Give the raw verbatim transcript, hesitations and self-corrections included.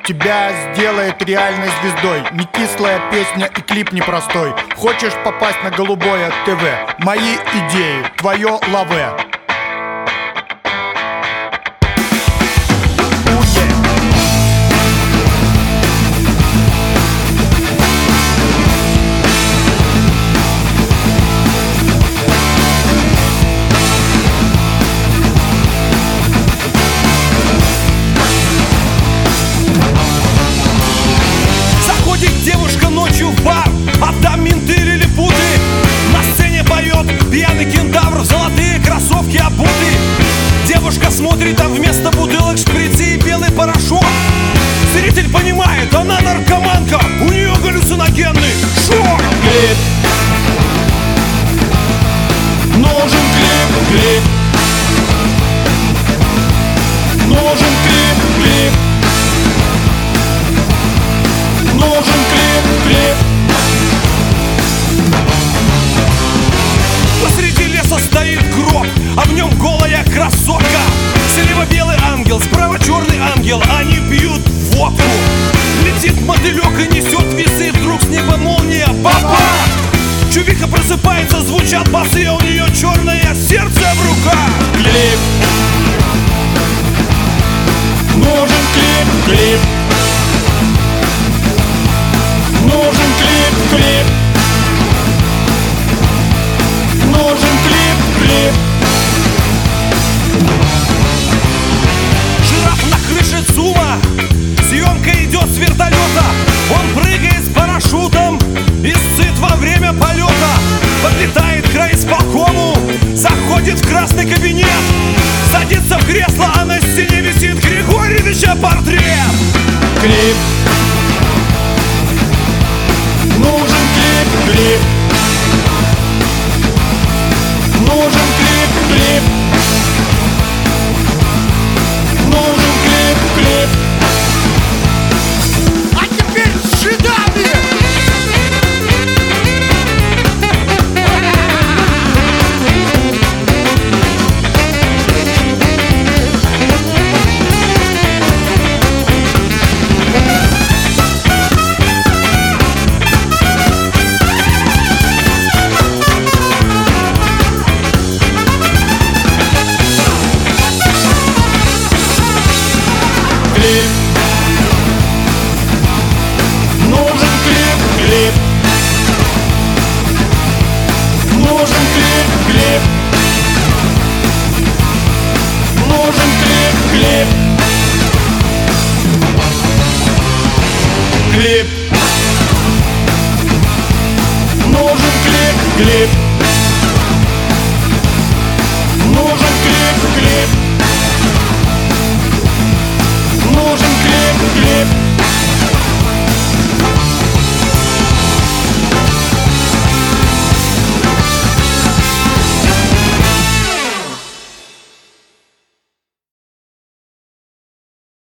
тебя сделает реальной звездой. Не кислая песня и клип непростой. Хочешь попасть на голубое ТВ? Мои идеи, твое лаве. Девушка ночью в бар, а там менты или лилипуты. На сцене поет пьяный кентавр, в золотые кроссовки обуты. Девушка смотрит, а вместо бутылок шприцы и белый порошок. Зритель понимает, она наркоманка, у нее галлюциногенный шок. Клип. Нужен клип, клип. Нужен клип, клип. Нужен клип, клип. Посреди леса стоит гроб, а в нем голая красотка. Слева белый ангел, справа черный ангел, они пьют водку. Летит мотылек и несет весы, вдруг с неба молния, баба! Чувиха просыпается, звучат басы, а у нее черное сердце в руках. Клип. Нужен клип, клип. Нужен клип, клип. Нужен клип, клип. Жираф на крыше ЦУМа, съемка идет с вертолета. Он прыгает с парашютом и сыт во время полета. Подлетает к райисполкому, заходит в красный кабинет, садится в кресло, а на стене висит Григорьевича портрет. Клип. Нужен клип, клип. Нужен клип, клип. Нужен клип, клип. А теперь с жидами! Клип. Нужен клип, клип. Нужен клип, клип. Нужен клип, клип. Клип. Нужен клип, клип.